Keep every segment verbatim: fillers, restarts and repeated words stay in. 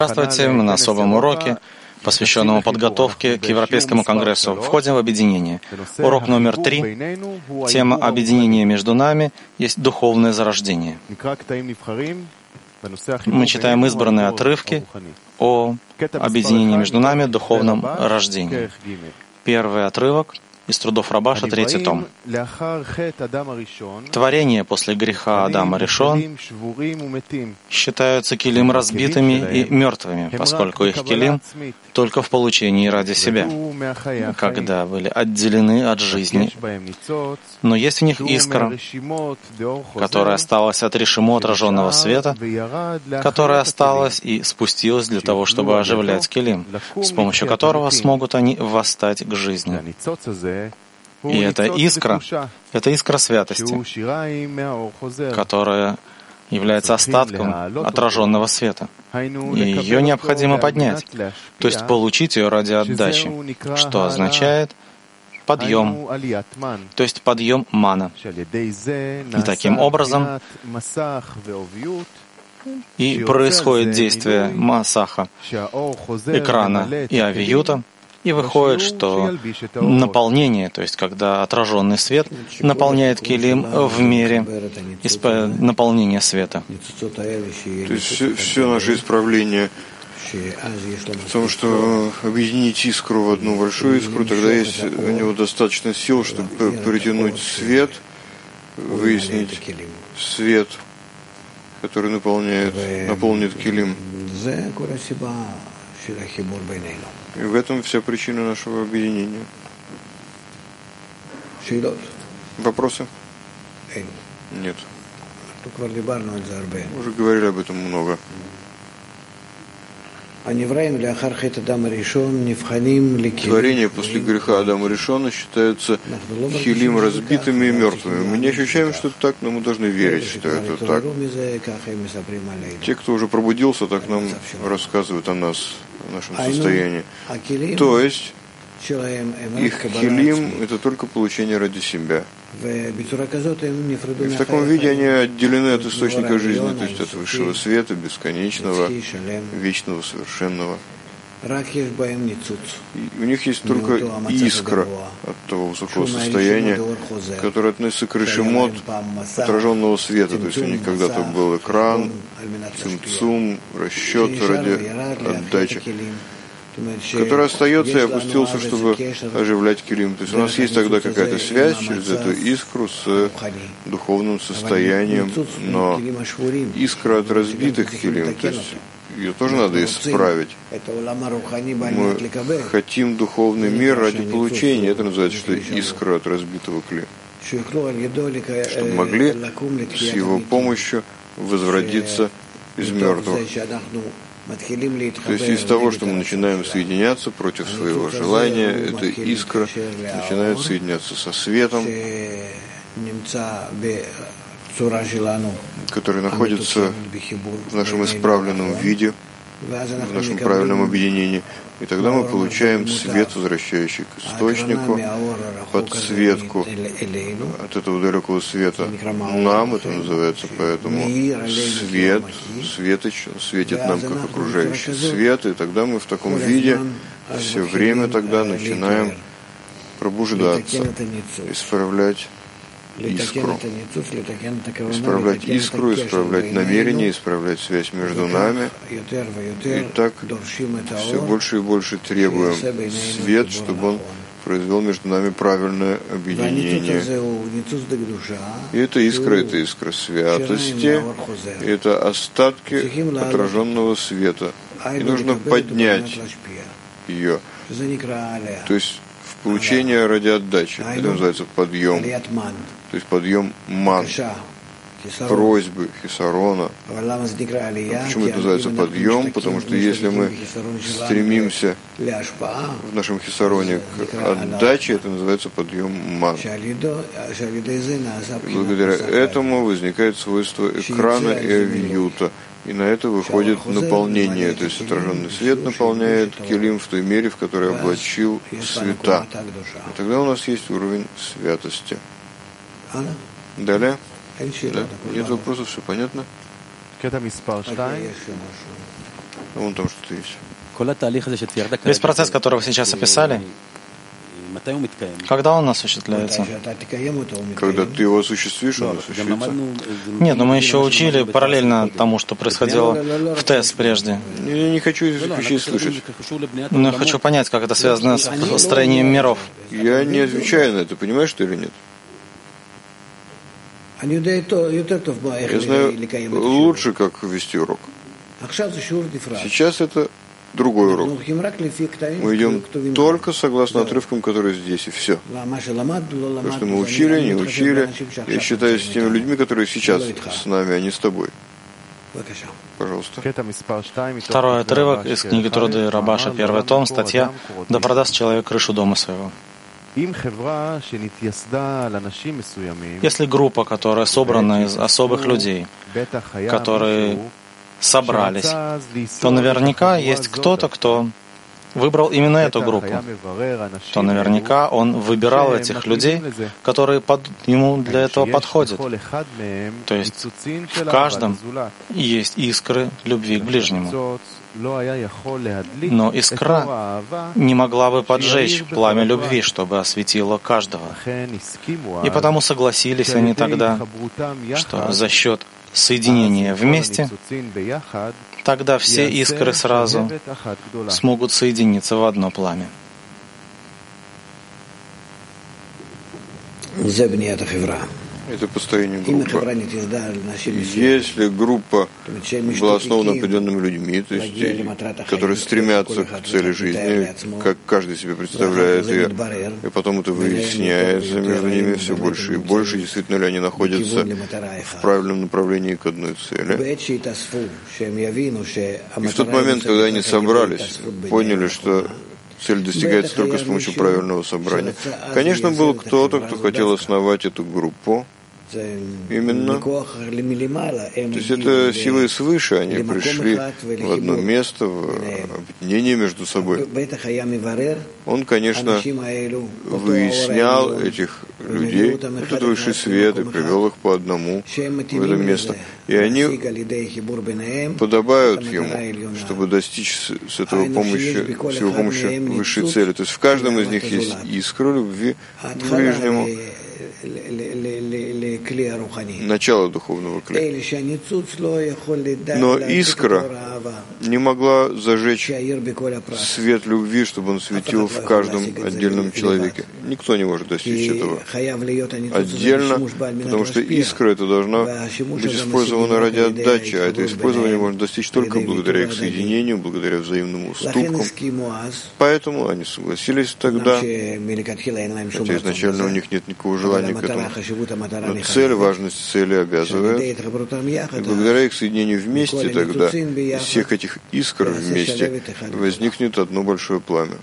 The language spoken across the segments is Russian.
Здравствуйте, мы на особом уроке, посвященному подготовке к Европейскому конгрессу. Входим в объединение. Урок номер три. Тема объединения между нами есть духовное зарождение. Мы читаем избранные отрывки о объединении между нами, духовном рождении. Первый отрывок из трудов Рабаша, третий том. Творения после греха Адама Ришон считаются килим разбитыми и мертвыми, поскольку их килим только в получении ради себя, когда были отделены от жизни. Но есть в них искра, которая осталась от решимо отраженного света, которая осталась и спустилась для того, чтобы оживлять килим, с помощью которого смогут они восстать к жизни. И эта искра, это искра святости, которая является остатком отраженного света. И ее необходимо поднять, то есть получить ее ради отдачи, что означает подъем, то есть подъем мана. И таким образом и происходит действие масаха, экрана и авиюта, и выходит, что наполнение, то есть когда отраженный свет наполняет килим в мере исп- наполнения света. То есть все, все наше исправление в том, что объединить искру в одну большую искру, тогда есть у него достаточно сил, чтобы притянуть свет, выяснить свет, который наполняет, наполнит килим. И в этом вся причина нашего объединения. Вопросы? Нет. Мы уже говорили об этом много. Творения после греха Адама Ришона считаются хилим разбитыми и мертвыми. Мы не ощущаем, что это так, но мы должны верить, что это так. Те, кто уже пробудился, так нам рассказывают о нас, о нашем состоянии. То есть их хилим — это только получение ради себя. И в таком виде они отделены от источника жизни, то есть от высшего света, бесконечного, вечного, совершенного. И у них есть только искра от того высокого состояния, которое относится к решимот отраженного света. То есть у них когда-то был экран, цимцум, расчет ради отдачи, который остается и опустился, чтобы оживлять килим. То есть у нас есть тогда какая-то связь через эту искру с духовным состоянием, но искра от разбитых килим, то есть ее тоже надо исправить. Мы хотим духовный мир ради получения. Это называется, что искра от разбитого кли. Чтобы могли с его помощью возродиться из мертвых. То есть из того, что мы начинаем соединяться против своего желания, эта искра начинает соединяться со светом, который находится в нашем исправленном виде, в нашем правильном объединении. И тогда мы получаем свет, возвращающий к источнику, подсветку от этого далекого света нам, это называется поэтому свет, светоч, светит нам как окружающий свет, и тогда мы в таком виде все время тогда начинаем пробуждаться, исправлять искру, исправлять искру, исправлять намерение, исправлять связь между нами. И так все больше и больше требуем свет, чтобы он произвел между нами правильное объединение. И эта искра, это искра святости, это остатки отраженного света. И нужно поднять ее. То есть в получение ради отдачи. Это называется подъем. То есть подъем ман, просьбы, хисарона. А почему это называется подъем? Потому что если мы стремимся в нашем хисароне к отдаче, это называется подъем ман. И благодаря этому возникает свойство экрана и авиюта. И на это выходит наполнение, то есть отраженный свет наполняет килим в той мере, в которой облачил света. И тогда у нас есть уровень святости. Далее. Да? Нет вопросов, все понятно? Вон там что-то есть. Весь процесс, который вы сейчас описали, когда он осуществляется? Когда ты его осуществишь, он осуществится. Нет, но мы еще учили параллельно тому, что происходило в ТЭС прежде. Я не хочу этих вещей слышать. Но я хочу понять, как это связано с строением миров. Я не отвечаю на это, понимаешь ты или нет? Я знаю лучше, как вести урок. Сейчас это другой урок. Мы идем только согласно отрывкам, которые здесь, и все. То, что мы учили, не учили, я считаюсь с теми людьми, которые сейчас с нами, а не с тобой. Пожалуйста. Второй отрывок из книги Труды Рабаша, первый том, статья «Да продаст человек крышу дома своего». Если группа, которая собрана из особых людей, которые собрались, то наверняка есть кто-то, кто выбрал именно эту группу, то наверняка он выбирал этих людей, которые под, ему для этого подходят. То есть в каждом есть искры любви к ближнему. Но искра не могла бы поджечь пламя любви, чтобы осветило каждого. И потому согласились они тогда, что за счет соединения вместе, тогда все искры сразу смогут соединиться в одно пламя. Это построение группы. Если группа была основана определенными людьми, то есть, которые стремятся к цели жизни, как каждый себе представляет ее, и потом это выясняется между ними все больше и больше, действительно ли они находятся в правильном направлении к одной цели. И в тот момент, когда они собрались, поняли, что цель достигается только с помощью правильного собрания. Конечно, был кто-то, кто хотел основать эту группу. Именно. То есть это силы свыше, они пришли в одно место, в объединение между собой. Он, конечно, выяснял этих людей, этот высший свет, и привел их по одному в это место. И они подобают ему, чтобы достичь с этого помощью, с его помощью высшей цели. То есть в каждом из них есть искра любви к ближнему, начало духовного клея. Но искра не могла зажечь свет любви, чтобы он светил в каждом отдельном человеке. Никто не может достичь этого отдельно, потому что искра это должна быть использована ради отдачи, а это использование можно достичь только благодаря их соединению, благодаря взаимным уступкам. Поэтому они согласились тогда, хотя изначально у них нет никакого желания к этому. Но цель, важность цели обязывает. И благодаря их соединению вместе тогда из всех этих искр вместе возникнет одно большое пламя.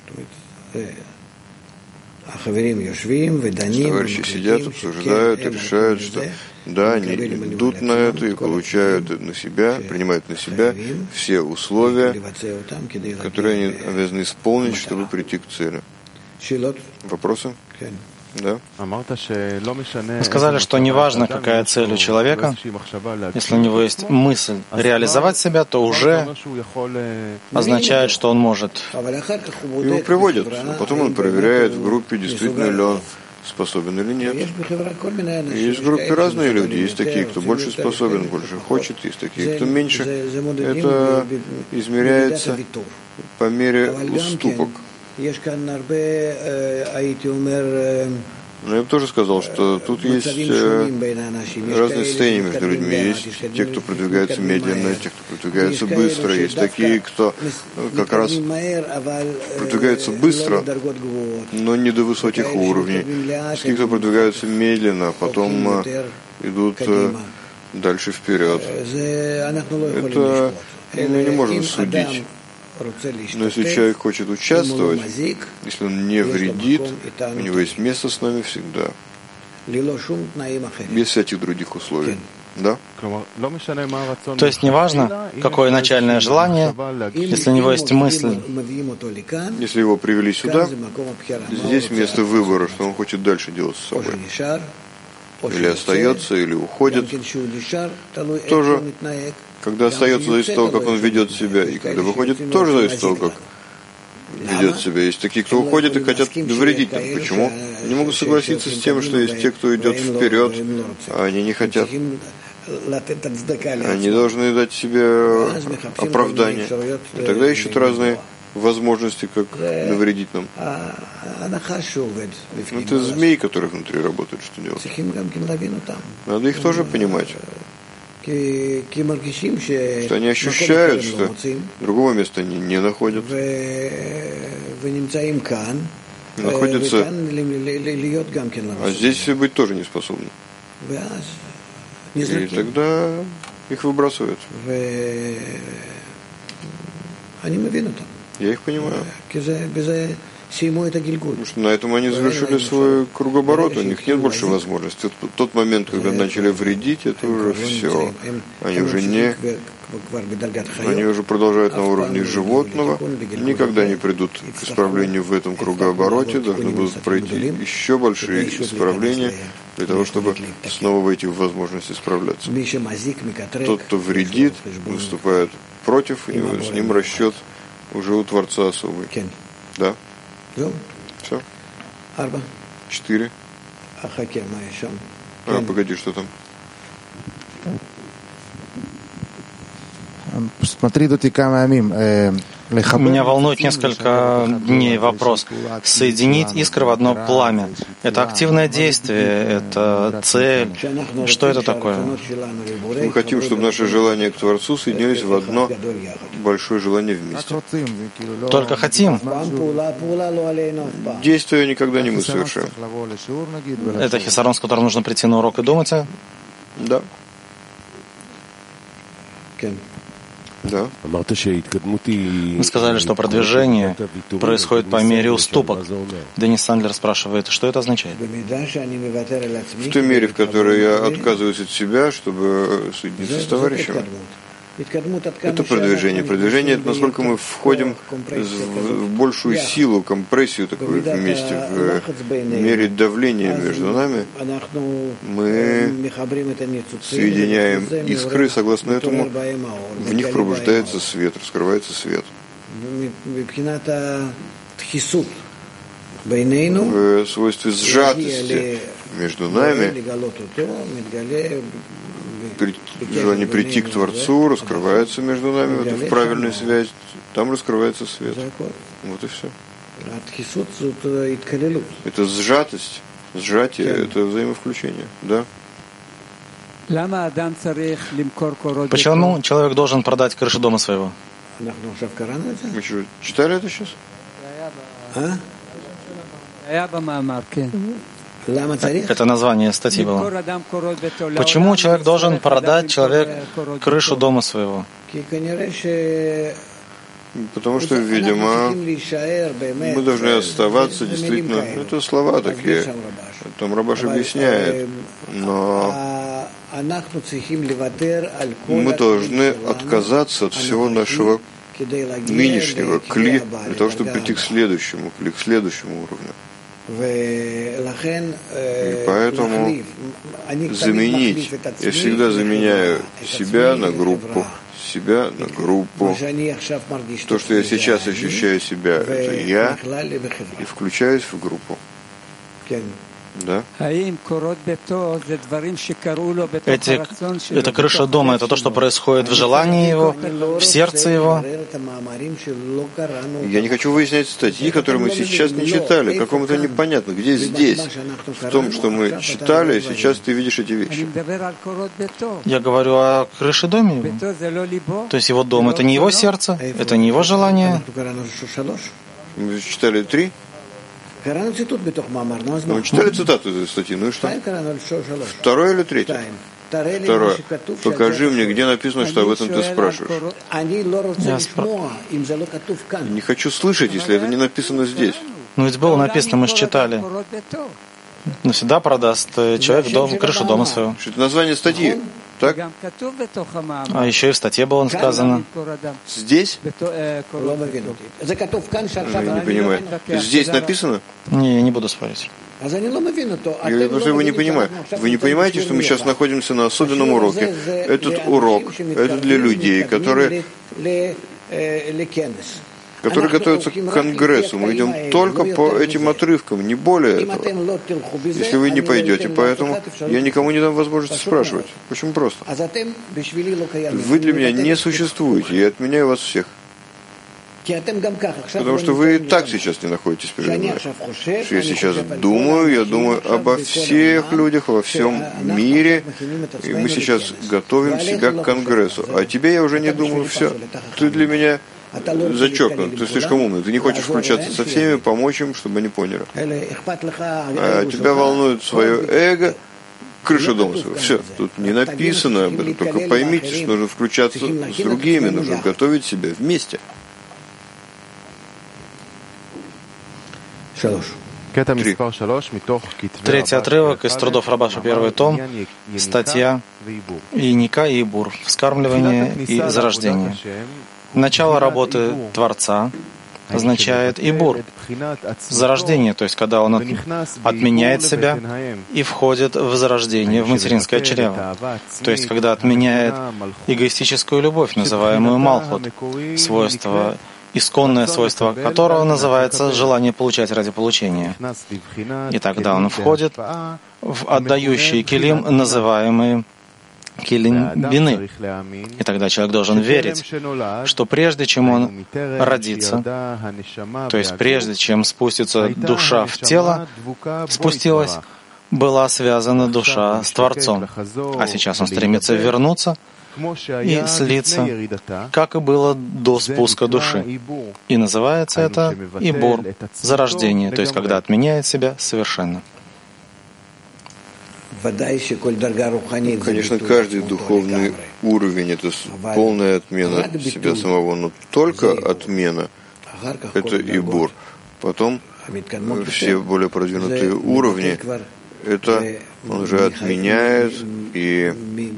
Товарищи сидят, обсуждают и решают, что да, они идут на это и получают на себя, принимают на себя все условия, которые они обязаны исполнить, чтобы прийти к цели. Вопросы? Да. Вы сказали, что неважно, какая цель у человека, если у него есть мысль реализовать себя, то уже означает, что он может. Его приводят, а потом он проверяет в группе, действительно ли он способен или нет. Есть в группе разные люди, есть такие, кто больше способен, больше хочет, есть такие, кто меньше. Это измеряется по мере уступок. Но я бы тоже сказал, что тут есть разные состояния между людьми. Есть те, кто продвигается медленно, те, кто продвигается быстро. Есть такие, кто как раз продвигается быстро, но не до высоких уровней. Есть те, кто продвигаются медленно, а потом идут дальше вперед. Это мы не можем судить. Но если человек хочет участвовать, если он не вредит, у него есть место с нами всегда, без всяких других условий. Да? То есть неважно, какое начальное желание, если у него есть мысль. Если его привели сюда, здесь место выбора, что он хочет дальше делать с собой. Или остается, или уходит. Тоже Когда остается, зависит от того, как он ведет себя, и когда выходит, тоже зависит от того, как ведет себя. Есть такие, кто уходит и хотят навредить нам. Почему? Не могут согласиться с тем, что есть те, кто идет вперед, а они не хотят. Они должны дать себе оправдание. И тогда ищут разные возможности, как навредить нам. Это змеи, которые внутри работают, что делать? Надо их тоже понимать. Что они ощущают, что другого места они не находят. Находятся, а здесь быть тоже не способны. И тогда их выбрасывают. Я их понимаю. Потому что на этом они завершили свой кругооборот, у них нет больше возможности. Тот момент, когда начали вредить, это уже все. Они уже не... Они уже продолжают на уровне животного, никогда не придут к исправлению в этом кругообороте, должны будут пройти еще большие исправления для того, чтобы снова войти в возможность исправляться. Тот, кто вредит, выступает против, и с ним расчет уже у Творца особый. Да? Все? Четыре. А, погоди, что там? Меня волнует несколько дней вопрос. Соединить искры в одно пламя. Это активное действие, это цель. Что это такое? Мы хотим, чтобы наши желания к Творцу соединились в одно большое желание вместе. Только хотим. Действия никогда не мы совершаем. Это хисарон, с которым нужно прийти на урок и думать? Да. Да. Вы сказали, что продвижение происходит по мере уступок. Денис Сандлер спрашивает, что это означает? В той мере, в которой я отказываюсь от себя, чтобы соединиться с товарищем. Это продвижение. Продвижение — это насколько мы входим в большую силу, компрессию такую вместе, в мере давления между нами. Мы соединяем искры, согласно этому в них пробуждается свет, раскрывается свет. В свойстве сжатости между нами, при, желание прийти к Творцу раскрывается между нами, вот, в правильную связь, там раскрывается свет. Вот и все. Это сжатость, сжатие, это взаимовключение, да. Почему человек должен продать крышу дома своего? Мы что, читали это сейчас? Это название статьи было. Почему человек должен продать человек крышу дома своего? Потому что, видимо, мы должны оставаться действительно... Это слова такие. Там Рабаш объясняет. Но мы должны отказаться от всего нашего нынешнего кли для того, чтобы прийти к следующему кли, к следующему уровню. И поэтому заменить, я всегда заменяю себя на группу, себя на группу. То, что я сейчас ощущаю себя, это я, и включаюсь в группу. Да? Эти, эта крыша дома — это то, что происходит в желании его, в сердце его. Я не хочу выяснять статьи, которые мы сейчас не читали. Какому-то непонятно. Где здесь? В том, что мы читали, сейчас ты видишь эти вещи. Я говорю о крыше доме его. То есть его дом — это не его сердце, это не его желание. Мы читали три. Мы читали цитату из этой статьи, ну и что? Второе или третье? Второе. Покажи мне, где написано, что об этом ты спрашиваешь. Я спр... Не хочу слышать, если это не написано здесь. Ну ведь было написано, мы же читали. Навсегда продаст человек дом, крышу дома своего. Что это название статьи? Так? А еще и в статье было сказано. Здесь? Не понимаю. Здесь написано? Не, я не буду спорить. Я просто его не понимаю. Вы не понимаете, что мы сейчас находимся на особенном уроке? Этот урок, это для людей, которые, которые готовятся к конгрессу. Мы идем только по этим отрывкам, не более этого. Если вы не пойдете, поэтому я никому не дам возможности спрашивать. Очень просто. Вы для меня не существуете, я отменяю вас всех. Потому что вы и так сейчас не находитесь передо мной. Я сейчас думаю, я думаю обо всех людях во всем мире, и мы сейчас готовим себя к конгрессу. А тебе я уже не думаю, все. Ты для меня зачеркнут, ты слишком умный, ты не хочешь включаться со всеми, помочь им, чтобы они поняли. А тебя волнует свое эго, крыша дома своего. Все, тут не написано об этом, только поймите, что нужно включаться с другими, нужно готовить себя вместе. Три. Третий отрывок из трудов Рабаша, первый том, статья «Иника и Ибур. Вскармливание и зарождение». Начало работы Творца означает Ибур, зарождение, то есть когда он отменяет себя и входит в зарождение, в материнское чрево. То есть когда отменяет эгоистическую любовь, называемую Малхут, свойство исконное свойство которого называется желание получать ради получения. И тогда он входит в отдающий килим, называемый килим бины. И тогда человек должен верить, что прежде чем он родится, то есть прежде чем спустится душа в тело, спустилась, была связана душа с Творцом. А сейчас он стремится вернуться и слиться, как и было до спуска души. И называется это Ибур, зарождение, то есть когда отменяет себя совершенно. Конечно, каждый духовный уровень — это полная отмена себя самого, но только отмена — это Ибур. Потом все более продвинутые уровни — это он уже отменяет и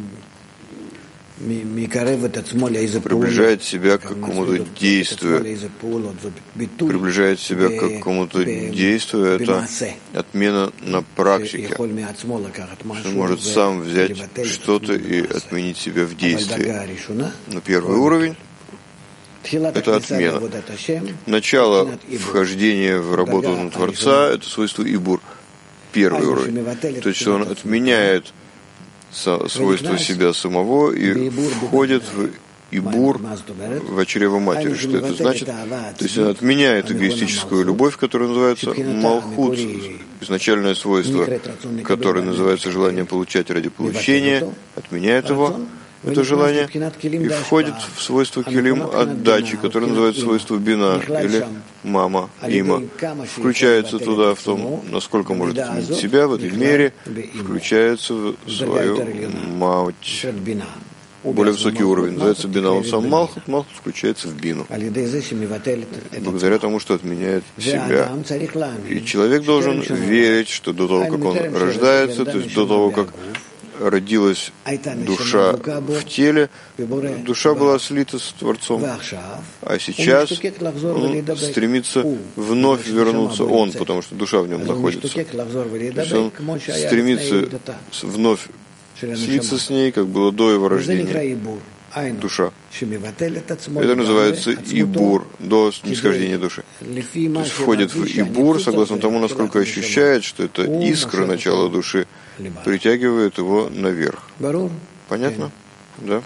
приближает себя к какому-то действию, приближает себя к какому-то действию, это отмена на практике. Он может сам взять что-то и отменить себя в действии. Но первый уровень — это отмена. Начало вхождения в работу на Творца — это свойство Ибур. Первый уровень. То есть, что он отменяет свойства себя самого и входит в Ибур, в чрево матери. Что это значит? То есть он отменяет эгоистическую любовь, которая называется Малхут, изначальное свойство, которое называется желание получать ради получения, отменяет его, это желание, и входит в свойство килим отдачи, которое называется свойство бина, или мама, има. Включается туда в том, насколько может изменить себя в этой мере, включается в свою мать. Более высокий уровень называется бина. Он сам Малхут, Малхут включается в бину. Благодаря тому, что отменяет себя. И человек должен верить, что до того, как он рождается, то есть до того, как родилась душа в теле, душа была слита с Творцом, а сейчас он стремится вновь вернуться, он, потому что душа в нем находится. То есть он стремится вновь слиться с ней, как было до его рождения. Душа. Это называется Ибур, до снисхождения души. То есть входит в Ибур, согласно тому, насколько ощущает, что это искра начала души, притягивает его наверх. Понятно? Да?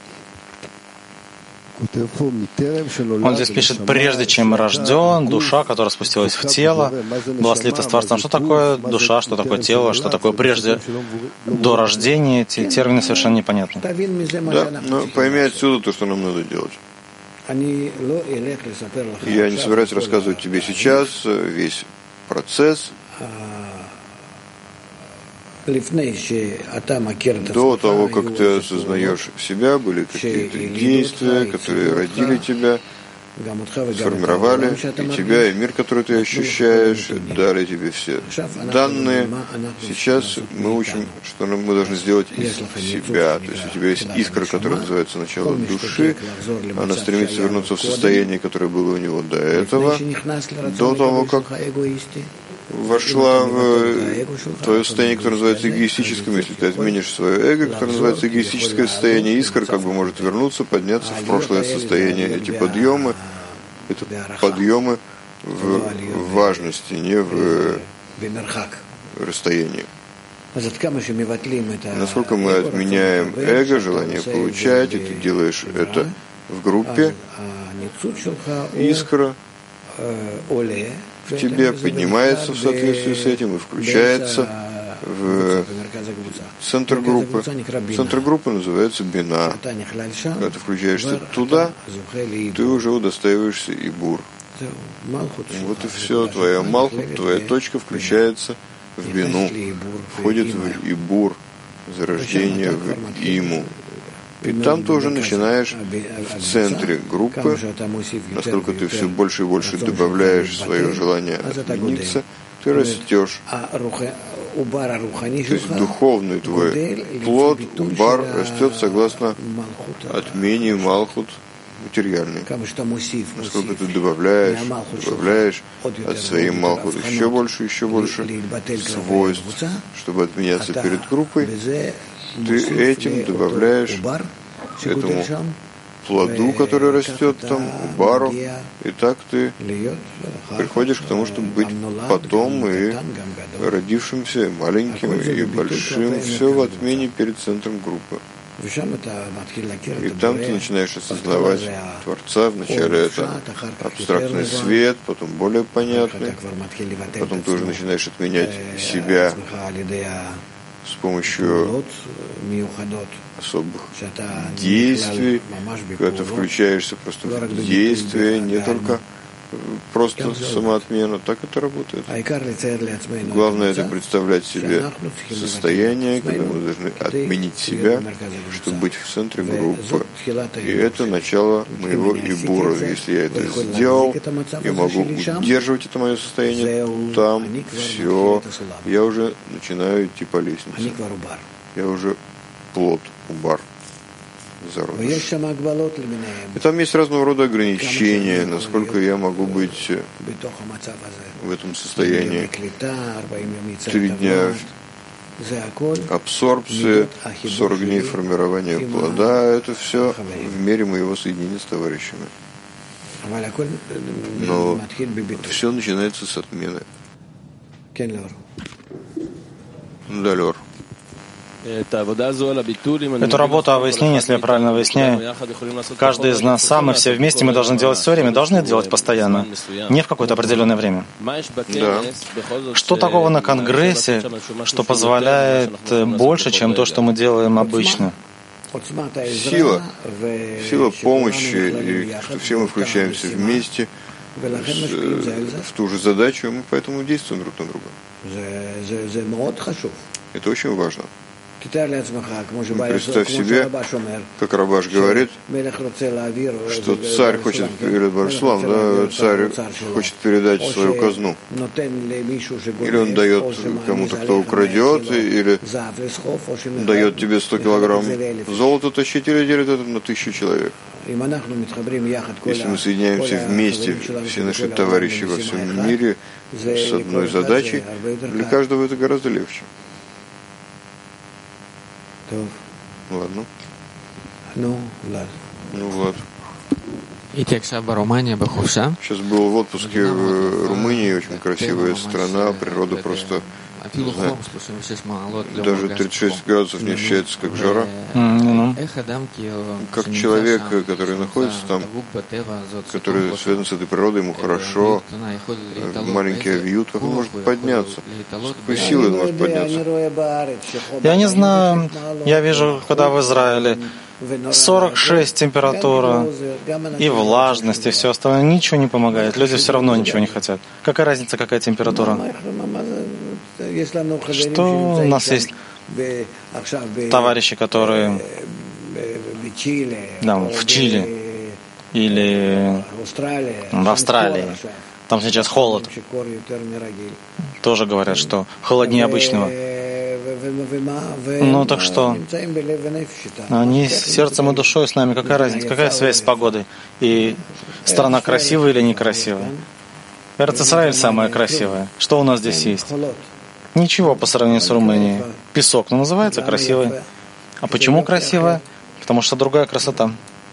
Он здесь пишет, прежде чем рожден, душа, которая спустилась в тело, была слита с Творцом. Что такое душа, что такое тело, что такое прежде, до рождения? Эти термины совершенно непонятны. Да, но пойми отсюда то, что нам надо делать. Я не собираюсь рассказывать тебе сейчас весь процесс. До того, как ты осознаешь себя, были какие-то действия, которые родили тебя, сформировали и тебя, и мир, который ты ощущаешь, дали тебе все данные. Сейчас мы учим, что мы должны сделать из себя. То есть у тебя есть искра, которая называется начало души, она стремится вернуться в состояние, которое было у него до этого, до того, как вошла в твое состояние, которое называется эгоистическим. Если ты изменишь свое эго, которое называется эгоистическое состояние, искра как бы может вернуться, подняться в прошлое состояние. Эти подъемы, это подъемы в важности, не в расстоянии. Насколько мы отменяем эго, желание получать, и ты делаешь это в группе, искра в тебе поднимается в соответствии с этим и включается в центр группы. Центр группы называется бина. Когда ты включаешься туда, ты уже удостаиваешься ибур. Вот и все. Твоя малхут, твоя точка включается в бину, входит в ибур, зарождение в иму. И там ты уже начинаешь в центре группы, насколько ты все больше и больше добавляешь свое желание отмениться, ты растешь. То есть духовный твой плод, бар, растет согласно отмене малхут материальный. Насколько ты добавляешь, добавляешь от своей малхут еще больше, еще больше свойств, чтобы отменяться перед группой, ты этим добавляешь этому плоду, который растет там, бару, и так ты приходишь к тому, чтобы быть потом и родившимся, и маленьким, и большим, все в отмене перед центром группы. И там ты начинаешь осознавать Творца. Вначале это абстрактный свет, потом более понятный, потом ты уже начинаешь отменять себя с помощью особых действий, когда ты включаешься просто в действие, не только просто самоотмена. Так это работает. Главное это представлять себе состояние, когда мы должны отменить себя, чтобы быть в центре группы. И это начало моего ибура. Если я это сделал и могу удерживать это мое состояние, там все, я уже начинаю идти по лестнице. Я уже плод, убар. И там есть разного рода ограничения, насколько я могу быть в этом состоянии. Три дня абсорбции, сорок дней формирования плода, это все в мере моего соединения с товарищами. Но все начинается с отмены. Да, Лёр. Эту работу о выяснении, если я правильно выясняю, каждый из нас сам и все вместе мы должны делать все время, должны это делать постоянно, не в какое-то определенное время. Да. Что такого на Конгрессе, что позволяет больше, чем то, что мы делаем обычно? Сила, сила помощи, и что все мы включаемся вместе в ту же задачу, и мы поэтому действуем друг на друга. Это очень важно. Представь себе, как Рабаш говорит, что царь хочет передать Баршлам, да, царь хочет передать свою казну. Или он дает кому-то, кто украдет, или дает тебе сто килограмм золота тащить, или делит это на тысячу человек. Если мы соединяемся вместе, все наши товарищи во всем мире, с одной задачей, для каждого это гораздо легче. Ладно. Ну, Влад. Ну, Влад. Сейчас был в отпуске в Румынии, очень красивая страна, природа просто, не знаю, даже тридцать шесть градусов не ощущается как жара. Как человек, который находится там, который связан с этой природой, ему хорошо, маленький авиют, как он может подняться? С какой силой он может подняться? Я не знаю, я вижу, когда в Израиле сорок шесть температура, и влажность, и все остальное. Ничего не помогает. Люди все равно ничего не хотят. Какая разница, какая температура? Что у нас есть товарищи, которые да, в Чили или в Австралии, там сейчас холод, тоже говорят, что холоднее обычного. Ну так что? Они сердцем и душой с нами. Какая разница? Какая связь с погодой? И страна красивая или некрасивая? Эрец-Исраэль самая красивая. Что у нас здесь есть? Ничего по сравнению с Румынией. Песок, но называется красивой. А почему красивая? Потому что другая красота.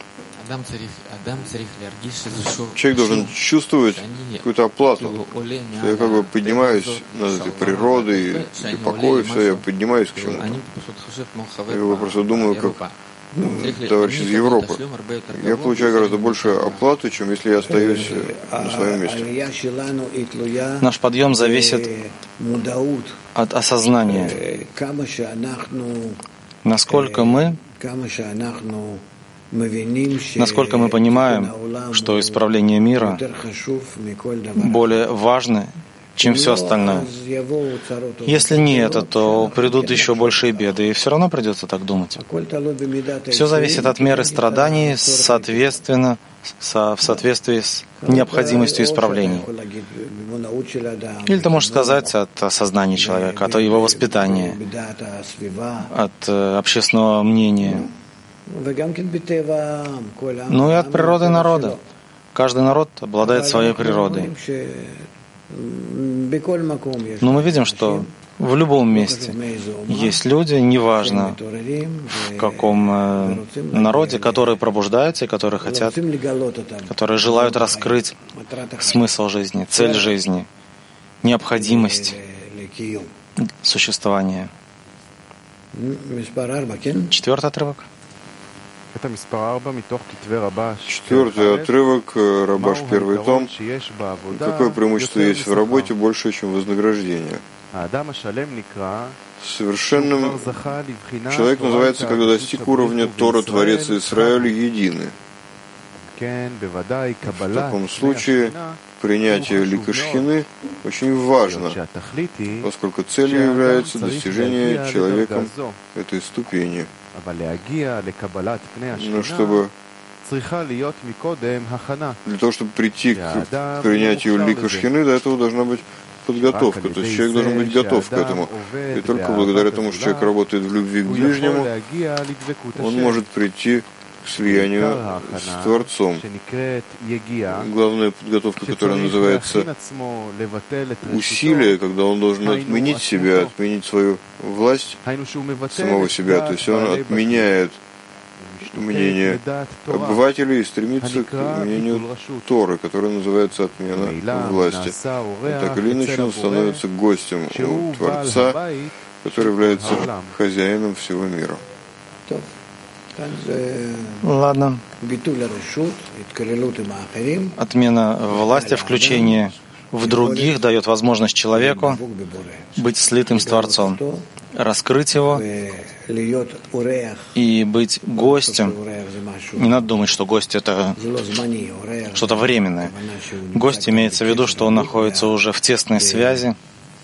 Человек должен чувствовать какую-то оплату. Что я как бы поднимаюсь над этой природой, и покой, все, я поднимаюсь к чему-то. Я просто думаю, как товарищ из Европы. Я получаю гораздо больше оплаты, чем если я остаюсь на своем месте. Наш подъем зависит от осознания. Насколько мы Насколько мы понимаем, что исправление мира более важно, чем все остальное. Если не это, то придут еще большие беды, и все равно придется так думать. Все зависит от меры страданий, соответственно, со, в соответствии с необходимостью исправлений. Или ты можешь сказать от осознания человека, от его воспитания, от э, общественного мнения. Ну и от природы народа. Каждый народ обладает своей природой. Но мы видим, что в любом месте есть люди, неважно в каком э, народе, которые пробуждаются и которые хотят, которые желают раскрыть смысл жизни, цель жизни, необходимость существования. Четвертый отрывок. Четвертый отрывок, Рабаш, первый том. Какое преимущество есть в работе больше, чем вознаграждение? Совершенным человек называется, когда достиг уровня Тора, Творец и Израиль едины. В таком случае принятие лика Шхины очень важно, поскольку целью является достижение человеком этой ступени. Но чтобы для того, чтобы прийти к принятию лика Шхины, до этого должна быть подготовка. То есть человек должен быть готов к этому. И только благодаря тому, что человек работает в любви к ближнему, он может прийти к слиянию с Творцом. Главная подготовка, которая называется усилие, когда он должен отменить себя, отменить свою власть самого себя. То есть он отменяет мнение обывателей и стремится к мнению Торы, которое называется отмена власти. Так или иначе он становится гостем у Творца, который является хозяином всего мира. Ладно. Отмена власти, включение в других дает возможность человеку быть слитым с Творцом, раскрыть его и быть гостем. Не надо думать, что гость — это что-то временное. Гость имеется в виду, что он находится уже в тесной связи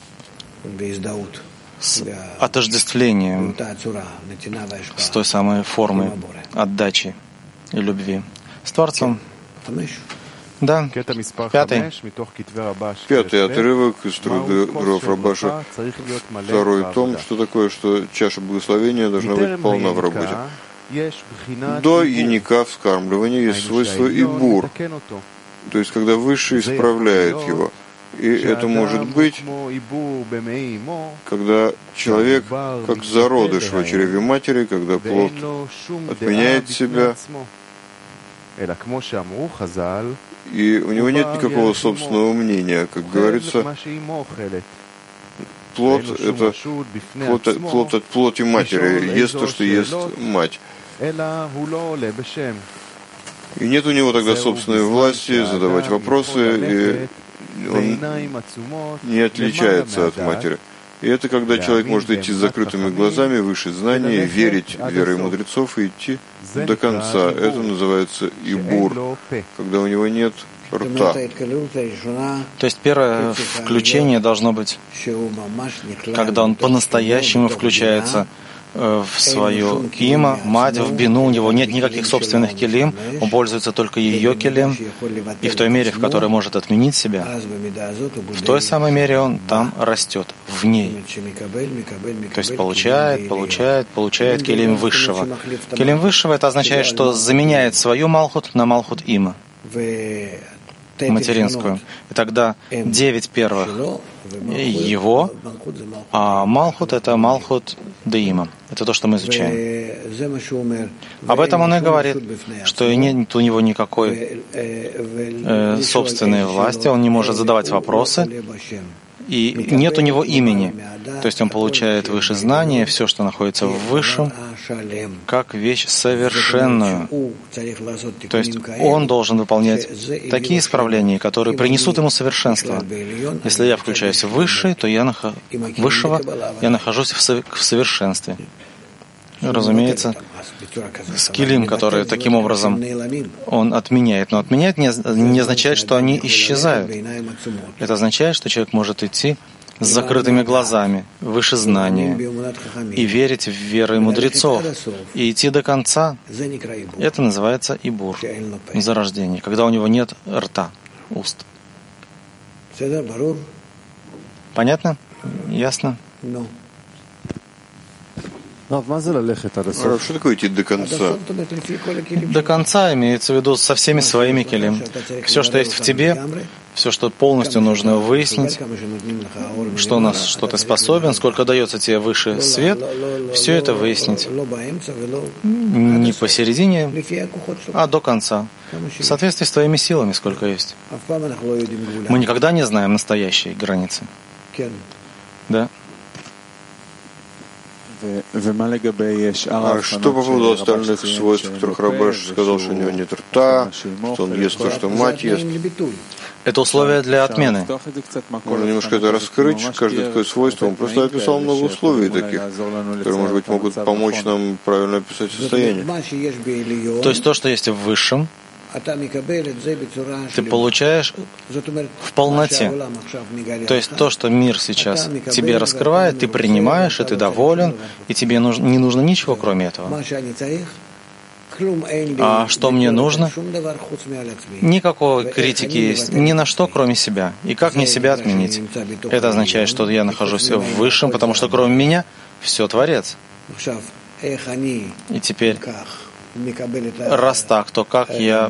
с отождествлением, с той самой формой отдачи и любви с Творцом. Да, пятый. Пятый отрывок из трудов Рабаша, второй том, что такое, что чаша благословения должна быть полна в работе. До яника вскармливания есть свойство ибур, то есть когда Высший исправляет его. И это может быть, когда человек, как зародыш в чреве матери, когда плод отменяет себя, и у него нет никакого собственного мнения. Как говорится, плод — это плод, плод от плоти матери, ест то, что ест мать. И нет у него тогда собственной власти задавать вопросы, и он не отличается от матери. И это когда человек может идти с закрытыми глазами, выше знания, верить верой мудрецов и идти до конца. Это называется ибур, когда у него нет рта. То есть первое включение должно быть, когда он по-настоящему включается в свою има, мать, в бину, у него нет никаких собственных келим, он пользуется только ее келим, и в той мере, в которой может отменить себя, в той самой мере он там растет, в ней. То есть получает, получает, получает келим высшего. Келим высшего — это означает, что заменяет свою малхут на малхут има. материнскую. И тогда девять первых его, а Малхут — это Малхут Деима. Это то, что мы изучаем. Об этом он и говорит, что нет у него никакой э, собственной власти, он не может задавать вопросы, и нет у него имени. То есть он получает выше знания, все, что находится в высшем, как вещь совершенную. То есть он должен выполнять такие исправления, которые принесут ему совершенство. Если я включаюсь в высшее, то я нах... высшего я нахожусь в, со... в совершенстве. Разумеется, с килим, который таким образом он отменяет. Но отменять не, не означает, что они исчезают. Это означает, что человек может идти с закрытыми глазами, выше знания, и верить в веры мудрецов, и идти до конца. Это называется ибур, зарождение, когда у него нет рта, уст. Понятно? Ясно? Что такое идти до конца? До конца имеется в виду со всеми своими келим. Все, что есть в тебе, все, что полностью нужно выяснить, что у нас, что ты способен, сколько дается тебе выше свет, все это выяснить. Не посередине, а до конца. В соответствии с твоими силами, сколько есть. Мы никогда не знаем настоящей границы. Да? А что по поводу остальных свойств, которых Рабеш сказал, что у него нет рта, что он ест то, что мать ест? Это условие для отмены. Можно немножко это раскрыть, каждое такое свойство. Он просто описал много условий таких, которые, может быть, могут помочь нам правильно описать состояние. То есть то, что есть в высшем, ты получаешь в полноте. То есть то, что мир сейчас тебе раскрывает, ты принимаешь, и ты доволен, и тебе не нужно ничего, кроме этого. А что мне нужно? Никакой критики есть, ни на что, кроме себя. И как мне себя отменить? Это означает, что я нахожусь в высшем, потому что кроме меня все Творец. И теперь, раз так, то как я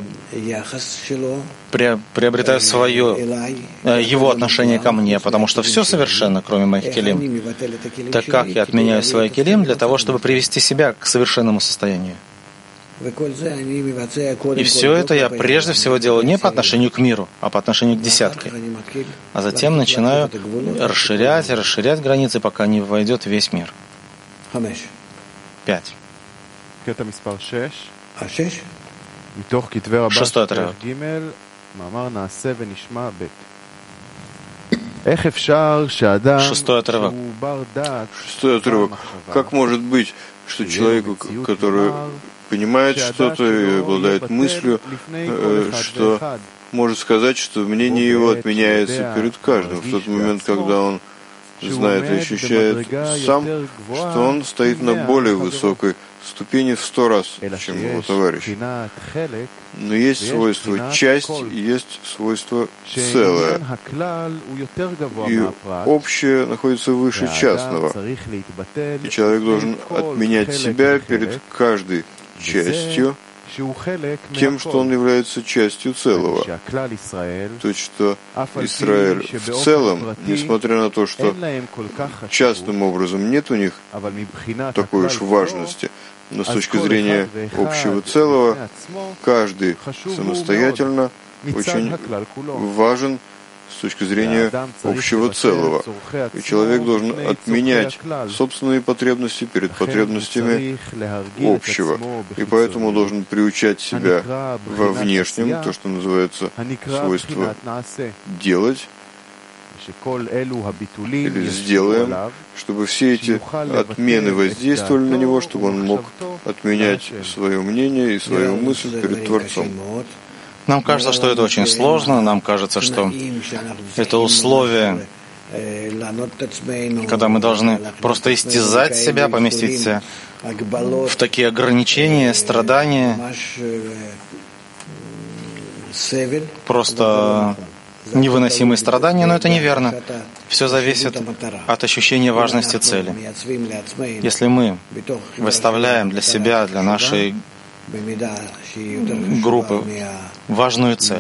приобретаю свое, его отношение ко мне, потому что все совершенно, кроме моих келим. Так как я отменяю свои келим для того, чтобы привести себя к совершенному состоянию? И все это я прежде всего делаю не по отношению к миру, а по отношению к десятке. А затем начинаю расширять и расширять границы, пока не войдет весь мир. Пять. Шестой отрывок. Шестой отрывок. Шестой отрывок. Как может быть, что человеку, который понимает что-то и обладает мыслью, что может сказать, что мнение его отменяется перед каждым, в тот момент, когда он знает и ощущает сам, что он стоит на более высокой ступени в сто раз, чем его товарищ. Но есть свойство часть, есть свойство целое. И общее находится выше частного. И человек должен отменять себя перед каждой частью, тем, что он является частью целого. То есть, что Израиль в целом, несмотря на то, что частным образом нет у них такой уж важности, но с точки зрения общего целого, каждый самостоятельно очень важен с точки зрения общего целого. И человек должен отменять собственные потребности перед потребностями общего. И поэтому должен приучать себя во внешнем, то, что называется свойство делать, или сделаем, чтобы все эти отмены воздействовали на него, чтобы он мог отменять свое мнение и свою мысль перед Творцом. Нам кажется, что это очень сложно, нам кажется, что это условие, когда мы должны просто истязать себя, поместить себя в такие ограничения, страдания, просто невыносимые страдания, но это неверно. Все зависит от ощущения важности цели. Если мы выставляем для себя, для нашей группы важную цель.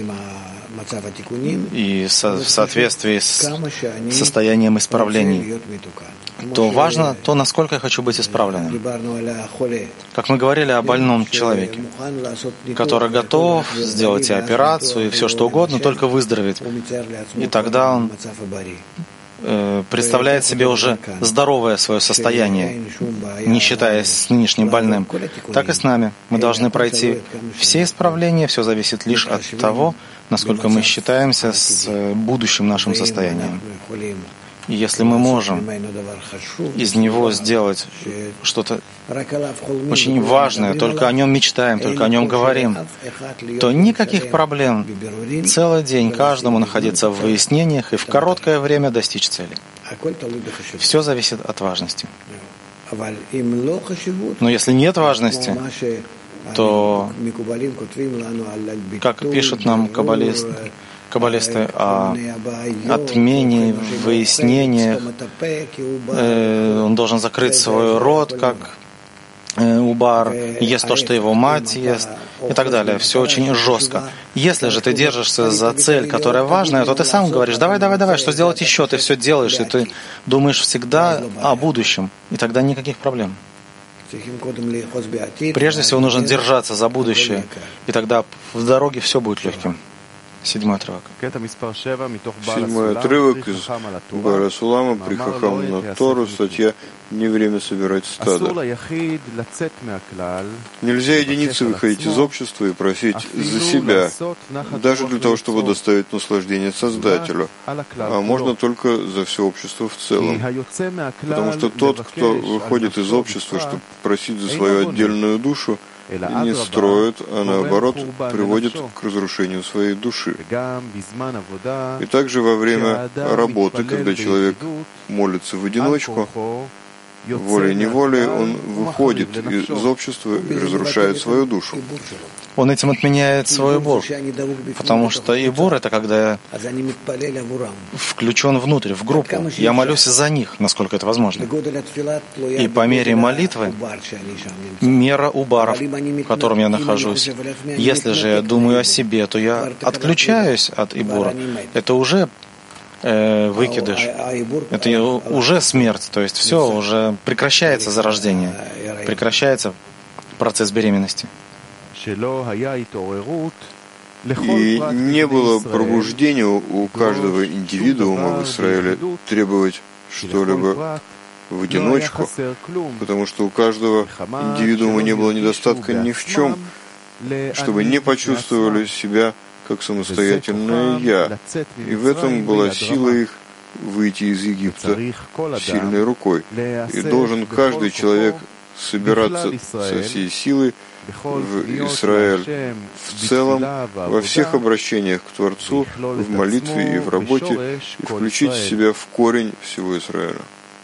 И со, в соответствии с состоянием исправлений, то важно то, насколько я хочу быть исправленным. Как мы говорили о больном человеке, который готов сделать и операцию, и все что угодно, только выздороветь. И тогда он э, представляет себе уже здоровое свое состояние, не считаясь с нынешним больным. Так и с нами. Мы должны пройти все исправления, все зависит лишь от того, насколько мы считаемся с будущим нашим состоянием. И если мы можем из него сделать что-то очень важное, только о нем мечтаем, только о нем говорим, то никаких проблем целый день каждому находиться в выяснениях и в короткое время достичь цели. Все зависит от важности. Но если нет важности, то, как пишут нам каббалисты, каббалисты о отмене, выяснениях, э, он должен закрыть свой рот, как э, убар, ест то, что его мать ест, и так далее. Все очень жестко. Если же ты держишься за цель, которая важная, то ты сам говоришь, давай, давай, давай, что сделать еще? Ты все делаешь, и ты думаешь всегда о будущем, и тогда никаких проблем. Прежде всего нужно держаться за будущее, и тогда в дороге все будет легким. Седьмой отрывок. Седьмой отрывок из Баара Сулама при Хахам на Тору, статья «Не время собирать стадо». Нельзя единице выходить из общества и просить за себя, даже для того, чтобы доставить наслаждение Создателю, а можно только за все общество в целом. Потому что тот, кто выходит из общества, чтобы просить за свою отдельную душу, и не строит, а наоборот приводит к разрушению своей души. И также во время работы, когда человек молится в одиночку, волей-неволей он выходит из общества и разрушает свою душу. Он этим отменяет свой ибур, потому что ибур — это когда я включен внутрь, в группу. Я молюсь за них, насколько это возможно. И по мере молитвы мера убаров, в котором я нахожусь. Если же я думаю о себе, то я отключаюсь от ибура. Это уже э, выкидыш. Это уже смерть. То есть все, уже прекращается зарождение. Прекращается процесс беременности. И не было пробуждения у каждого индивидуума в Израиле требовать что-либо в одиночку, потому что у каждого индивидуума не было недостатка ни в чем, чтобы не почувствовали себя как самостоятельное «я». И в этом была сила их выйти из Египта сильной рукой. И должен каждый человек собираться со всей силой в Израиль в целом, во всех обращениях к Творцу, в молитве и в работе, и включить себя в корень всего Израиля.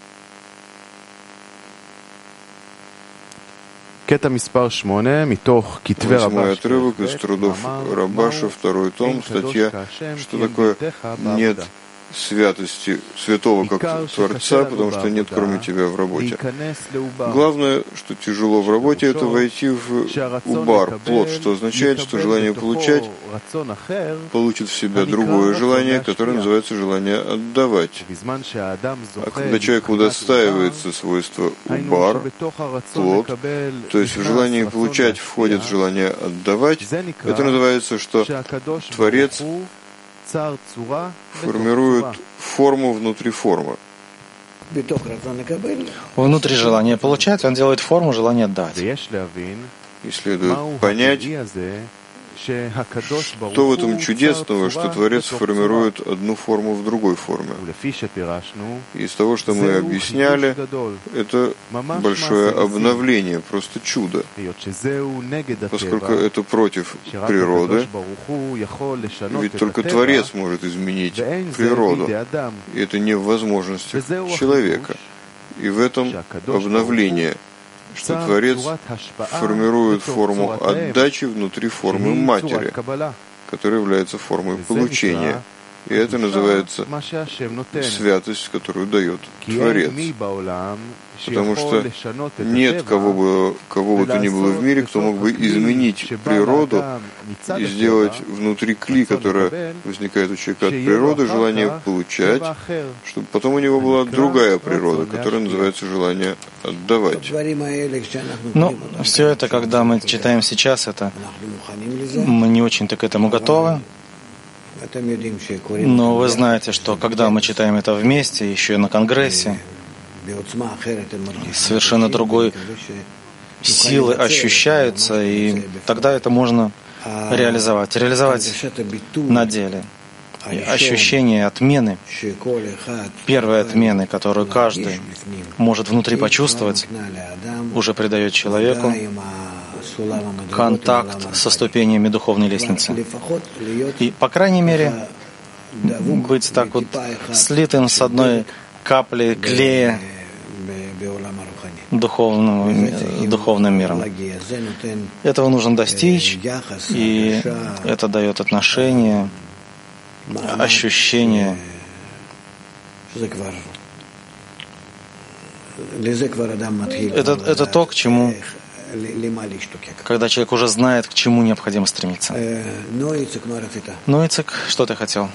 Восьмой отрывок из трудов Рабаша, второй том, статья «Что такое нет святости святого как Творца, потому что нет кроме тебя в работе». Главное, что тяжело в работе, это войти в убар, плод, что означает, что желание получать получит в себя другое желание, которое называется желание отдавать. А когда человек удостаивается свойства убар, плод, то есть в желании получать входит желание отдавать, это называется, что Творец формирует форму внутри формы. Внутри желания получать, он делает форму желания отдать. И следует понять, что в этом чудесного, что Творец формирует одну форму в другой форме. Из того, что мы объясняли, это большое обновление, просто чудо. Поскольку это против природы, ведь только Творец может изменить природу, и это не в возможностях человека. И в этом обновление, что Творец формирует форму отдачи внутри формы матери, которая является формой получения. И это называется святость, которую дает Творец. Потому что нет кого бы, кого бы то ни было в мире, кто мог бы изменить природу и сделать внутри кли, которая возникает у человека от природы, желание получать, чтобы потом у него была другая природа, которая называется желание отдавать. Ну, все это, когда мы читаем сейчас, это мы не очень-то к этому готовы. Но вы знаете, что когда мы читаем это вместе, еще и на Конгрессе, совершенно другой силы ощущаются, и тогда это можно реализовать. Реализовать на деле. И ощущение отмены, первой отмены, которую каждый может внутри почувствовать, уже придает человеку контакт со ступенями духовной лестницы. И, по крайней мере, быть так вот слитым с одной каплей клея духовным, духовным миром. Этого нужно достичь, и это дает отношение, ощущение. Это, это то, к чему, когда человек уже знает, к чему необходимо стремиться. Ну, Ицек, что ты хотел?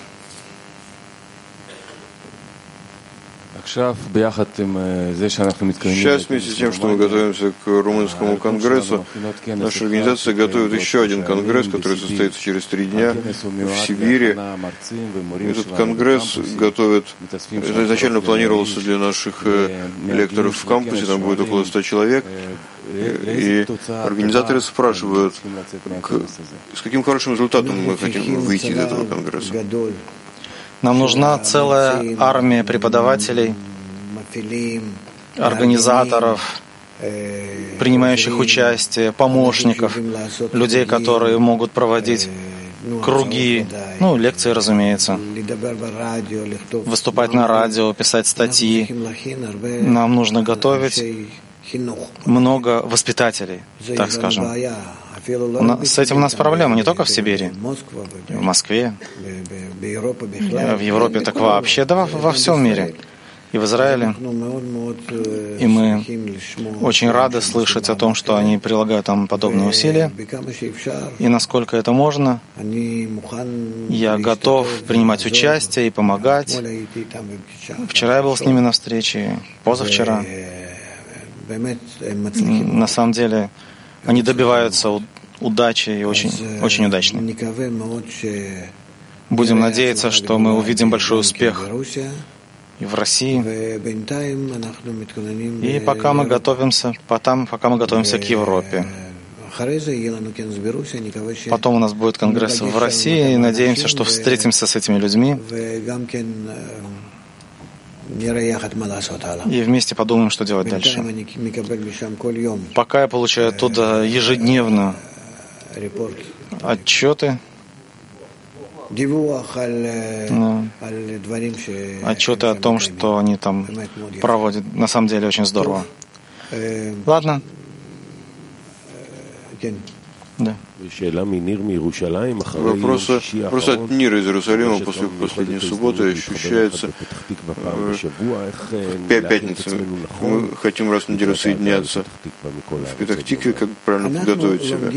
Сейчас, вместе с тем, что мы готовимся к Румынскому конгрессу, наша организация готовит еще один конгресс, который состоится через три дня в Сибири. Этот конгресс готовит, это изначально планировался для наших лекторов в кампусе, там будет около ста человек. И организаторы спрашивают, с каким хорошим результатом мы хотим выйти из этого конгресса. Нам нужна целая армия преподавателей, организаторов, принимающих участие, помощников, людей, которые могут проводить круги, ну, лекции, разумеется, выступать на радио, писать статьи. Нам нужно готовить много воспитателей, так скажем. С этим у нас проблема не только в Сибири, в Москве, в Европе, так вообще, да, во всем мире, и в Израиле. И мы очень рады слышать о том, что они прилагают там подобные усилия. И насколько это можно, я готов принимать участие и помогать. Вчера я был с ними на встрече, позавчера. На самом деле, они добиваются удачи и очень, очень удачно. Будем надеяться, что мы увидим большой успех и в России. И пока мы готовимся, потом, пока мы готовимся к Европе. Потом у нас будет конгресс в России, и надеемся, что встретимся с этими людьми. И вместе подумаем, что делать дальше. Пока я получаю оттуда ежедневно отчеты, ну, отчеты о том, что они там проводят. На самом деле очень здорово. Ладно. Да. Вопрос, вопрос от Нира из Иерусалима после последней субботы ощущается пять пятницы. Мы хотим раз в неделю соединяться в Петах-Тикве, как правильно подготовить себя.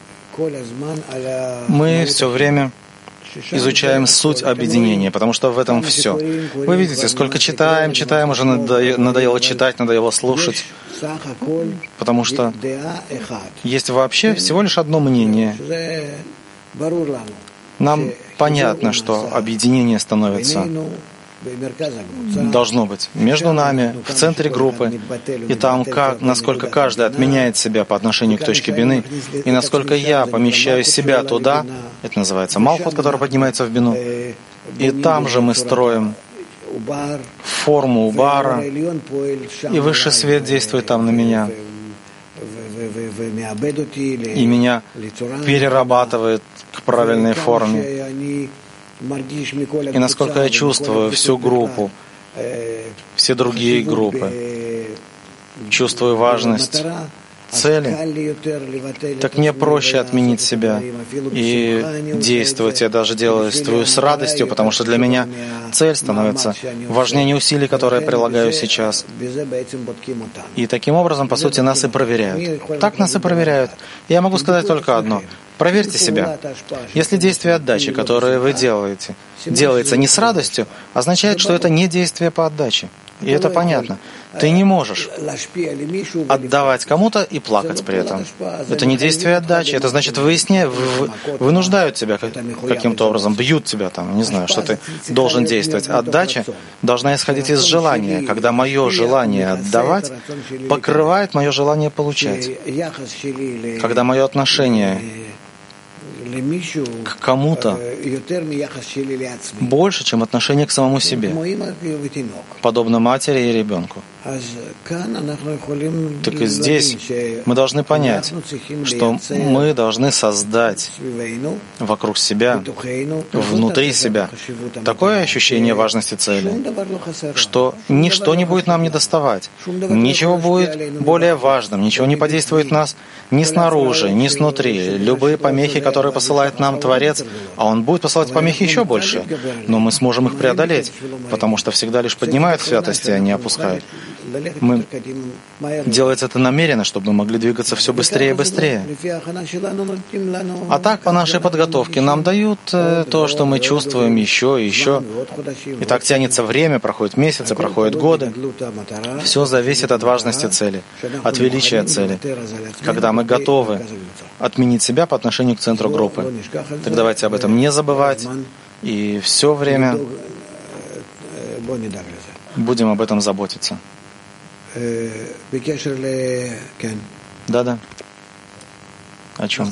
Мы все время изучаем суть объединения, потому что в этом все. Вы видите, сколько читаем, читаем, уже надоело читать, надоело слушать, потому что есть вообще всего лишь одно мнение. Нам понятно, что объединение становится, должно быть между нами, в центре группы, и там, как, насколько каждый отменяет себя по отношению к точке бины, и насколько я помещаю себя туда, это называется Малхут, который поднимается в бину, и там же мы строим форму Убара, и высший свет действует там на меня, и меня перерабатывает к правильной форме. И насколько я чувствую всю группу, все другие группы, чувствую важность цели, так мне проще отменить себя и действовать. Я даже делаю с радостью, потому что для меня цель становится важнее усилий, которые я прилагаю сейчас. И таким образом, по сути, нас и проверяют. Так нас и проверяют. Я могу сказать только одно. Проверьте себя. Если действие отдачи, которое вы делаете, делается не с радостью, означает, что это не действие по отдаче. И это понятно. Ты не можешь отдавать кому-то и плакать при этом. Это не действие отдачи. Это значит, выясняют, вынуждают тебя каким-то образом, бьют тебя там, не знаю, что ты должен действовать. Отдача должна исходить из желания, когда мое желание отдавать покрывает мое желание получать. Когда мое отношение к кому-то больше, чем отношение к самому себе, подобно матери и ребенку. Так и здесь мы должны понять, что мы должны создать вокруг себя, внутри себя, такое ощущение важности цели, что ничто не будет нам недоставать, ничего будет более важным, ничего не подействует на нас ни снаружи, ни снутри. Любые помехи, которые посылает нам Творец, а Он будет посылать помехи еще больше, но мы сможем их преодолеть, потому что всегда лишь поднимают святости, а не опускают. Мы делается это намеренно, чтобы мы могли двигаться все быстрее и быстрее. А так, по нашей подготовке, нам дают то, что мы чувствуем еще и еще. И так тянется время, проходят месяцы, проходят годы. Все зависит от важности цели, от величия цели. Когда мы готовы отменить себя по отношению к центру группы, так давайте об этом не забывать. И все время будем об этом заботиться. Да-да. О чем?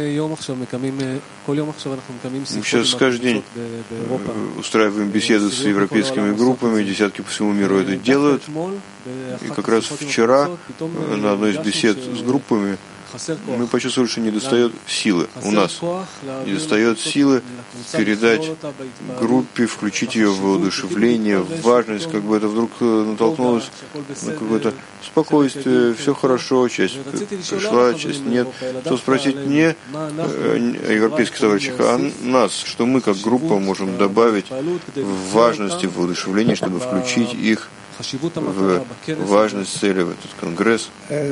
Мы сейчас каждый день устраиваем беседы с европейскими группами, десятки по всему миру это делают. И как раз вчера на одной из бесед с группами мы почувствовали, что недостает силы у нас. Недостает силы передать группе, включить ее в воодушевление, в важность, как бы это вдруг натолкнулось на какое-то спокойствие, все хорошо, часть пришла, часть нет. То спросить не о европейских товарищах, а нас, что мы как группа можем добавить в важности, в воодушевлении, чтобы включить их в важность цели, в этот конгресс.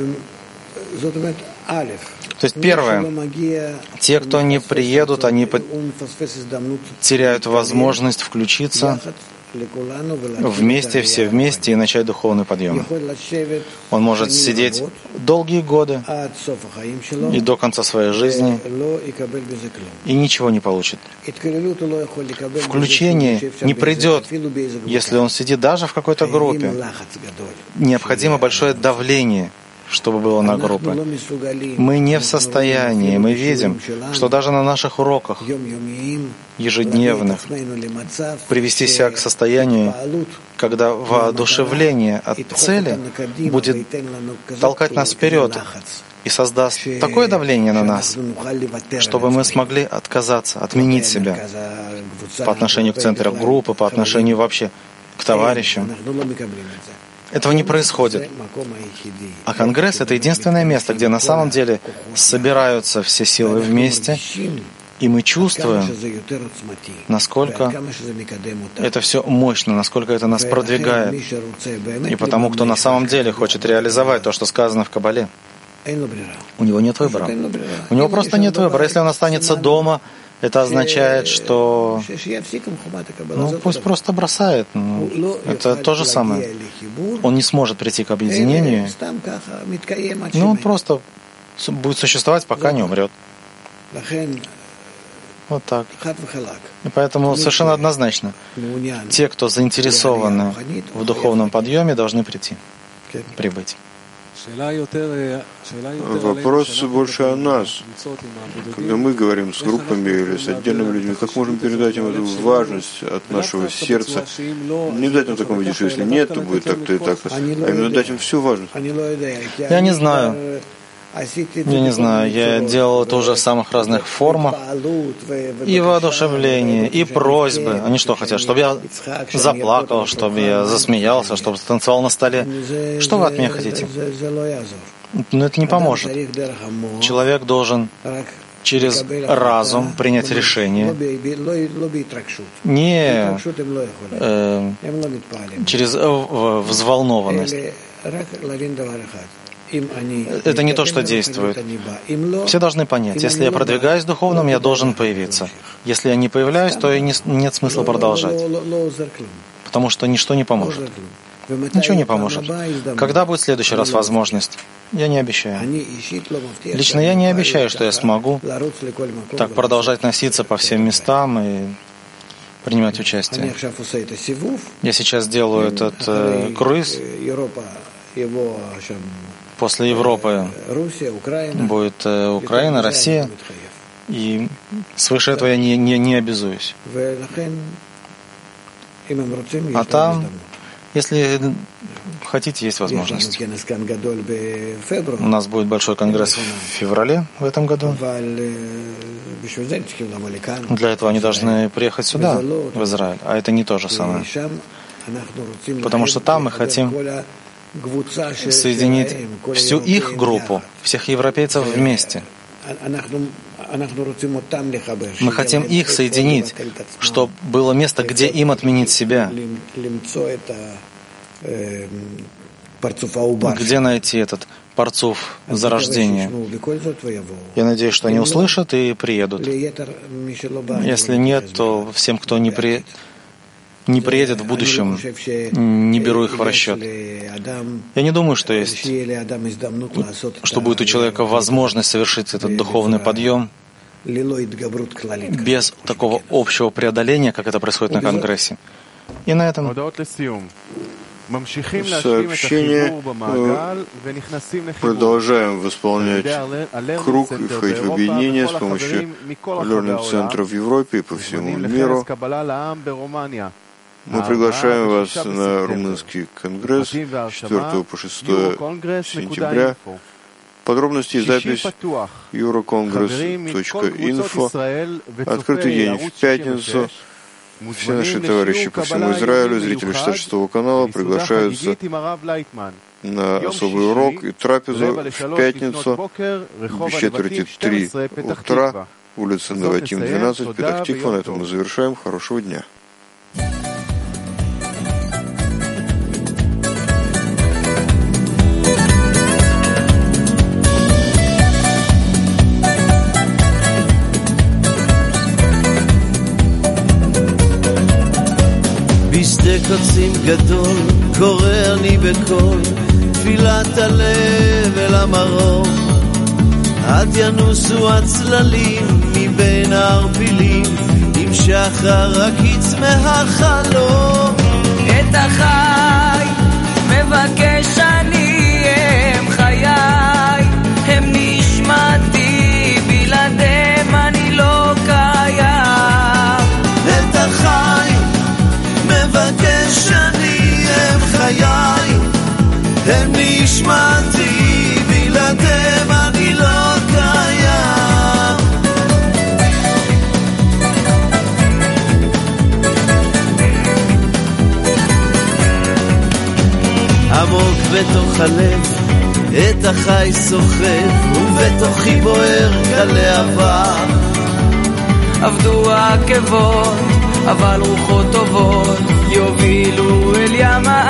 То есть первое, те, кто не приедут, они теряют возможность включиться вместе, все вместе и начать духовный подъем. Он может сидеть долгие годы и до конца своей жизни и ничего не получит. Включение не придет, если он сидит даже в какой-то группе. Необходимо большое давление, чтобы было на группы. Мы не в состоянии, мы видим, что даже на наших уроках ежедневных привести себя к состоянию, когда воодушевление от цели будет толкать нас вперед и создаст такое давление на нас, чтобы мы смогли отказаться, отменить себя по отношению к центру группы, по отношению вообще к товарищам. Этого не происходит. А Конгресс — это единственное место, где на самом деле собираются все силы вместе, и мы чувствуем, насколько это все мощно, насколько это нас продвигает. И потому, кто на самом деле хочет реализовать то, что сказано в Кабале, у него нет выбора. У него просто нет выбора. Если он останется дома, это означает, что ну, пусть просто бросает. Ну, это то же самое. Он не сможет прийти к объединению. Ну, он просто будет существовать, пока не умрет. Вот так. И поэтому совершенно однозначно, те, кто заинтересованы в духовном подъеме, должны прийти, прибыть. Вопрос больше о нас. Когда мы говорим с группами или с отдельными людьми, как можем передать им эту важность от нашего сердца? Не дать им в таком виде, что если нет, то будет так-то и так-то, а именно дать им всю важность. Я не знаю. Я не знаю, я делал это уже в самых разных формах. И воодушевление, и просьбы. Они что хотят? Чтобы я заплакал, чтобы я засмеялся, чтобы танцевал на столе. Что вы от меня хотите? Но это не поможет. Человек должен через разум принять решение, не э, через взволнованность. Это не то, что действует. Все должны понять, если я продвигаюсь духовным, я должен появиться. Если я не появляюсь, то и не, нет смысла продолжать. Потому что ничто не поможет. Ничего не поможет. Когда будет в следующий раз возможность? Я не обещаю. Лично я не обещаю, что я смогу так продолжать носиться по всем местам и принимать участие. Я сейчас делаю этот э, круиз. После Европы будет э, Украина, Россия. И свыше этого я не, не, не обязуюсь. А там, если хотите, есть возможность. У нас будет большой конгресс в феврале в этом году. Для этого они должны приехать сюда, в Израиль. А это не то же самое. Потому что там мы хотим соединить всю их группу, всех европейцев вместе. Мы хотим их соединить, чтобы было место, где им отменить себя. Где найти этот парцуф зарождения? Я надеюсь, что они услышат и приедут. Если нет, то всем, кто не, при... не приедет в будущем, не беру их в расчет. Я не думаю, что есть, что будет у человека возможность совершить этот духовный подъем без такого общего преодоления, как это происходит на Конгрессе. И на этом сообщение. Продолжаем восполнять круг и входить в объединение с помощью лернинг-центров в Европе и по всему миру. Мы приглашаем вас на румынский конгресс с четвёртого по шестое сентября. Подробности и запись юроконгресс точка инфо. Открытый день в пятницу. Все наши товарищи по всему Израилю, зрители шестьдесят шестого канала приглашаются на особый урок и трапезу в пятницу без четверти три утра, улица Наватим, двенадцать, Петах-Тиква. На этом мы завершаем. Хорошего дня. בשדה קוצים גדול, קורא אני בקול, תפילת הלב אל המרום. עד ינוסו הצללים מבין הערפילים, עם שחר הקיץ מהחלום. את החי מבקש אני, הם חיי, הם נשמתי, בלעדיהם אני לא קיים. את החי מבקש אני, הם חיי, הם נשמתי, בלעדיהם אני לא קיים. עמוק בתוך הלב את החי סוחב, ובתוכי בוער כלהבה. עבדו העקבות אבל רוחות טובות יובילו אל ים